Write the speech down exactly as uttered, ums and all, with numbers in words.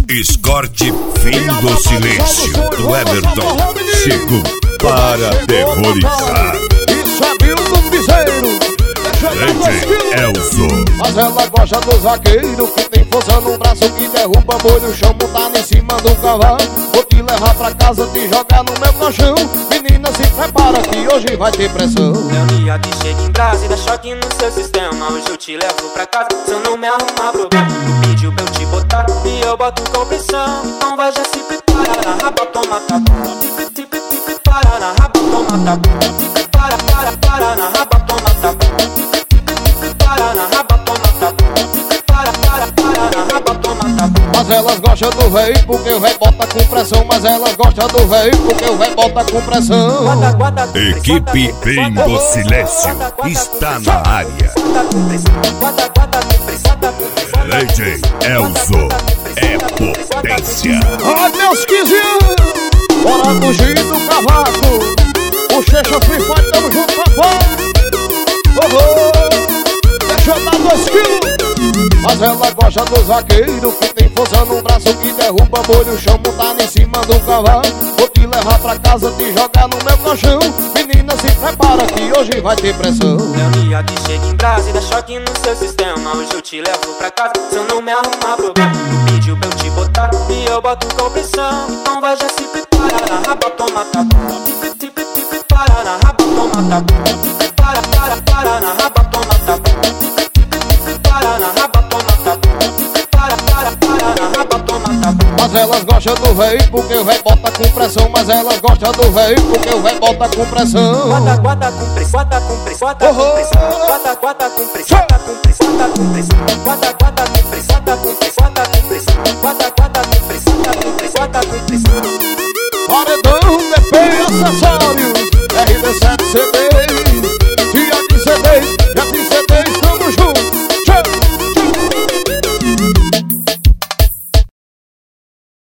Escorte fim do silêncio do Everton chegou para aterrorizar. Isso é Bill do Piseiro. D J Elzo. Mas ela gosta do zagueiro que tem força no braço, que derruba boi no chão, montar em cima do cavalo. Vou te levar pra casa, te jogar no meu colchão. Menina, se prepara que hoje vai ter pressão. É o dia que chega em brasa e dá choque no seu sistema. Hoje eu te levo pra casa, se eu não me arrumar problema. Tu pediu pra eu te botar e eu boto com pressão. Então vai, já se prepara, na raba toma tapa. Se prepara, na raba toma tapa. Se prepara, para, para, na raba toma tapa. Para na raba, toma tapa. Para, para, para, na raba, toma tapa. Mas elas gostam do véi porque o véi bota com pressão. Mas elas gostam do véi porque o véi bota com pressão. Equipe Fim do Silêncio está na área. D J Elzo é potência. Ai, meus quinze anos, bora fugir do cavaco. O Checha Free Fight, tamo junto, papai. Oh, oh. Deixa eu dar dois quilos. Mas ela gosta do zagueiro que tem força no braço, que derruba boi no chão, montar em cima do cavalo. Vou te levar pra casa, te jogar no meu colchão. Menina, se prepara que hoje vai ter pressão. É o dia que chega em brasa e dá choque no seu sistema. Hoje eu te levo pra casa, se eu não me arrumar problema. Tu pediu pra eu te botar e eu boto com pressão. Então vai, já se prepara, na raba toma tapa. Se prepara, na raba toma tapa. Se prepara, para, para, na raba toma tapa. Se prepara, na raba toma tapa. Se prepara, para, para, na raba toma tapa. Mas elas gostam do véi porque o véi bota com pressão. Mas elas gostam do véi porque o véi bota com pressão. Bota, bota com pressão, bota com pressão, bota com pressão. Bota, bota com pressão, bota com pressão, bota com pressão. Bota, bota com pressão, bota com pressão, bota com pressão. Bota, bota com pressão, bota com pressão, bota com pressão. Paredão, D P e acessórios, R D sete C D.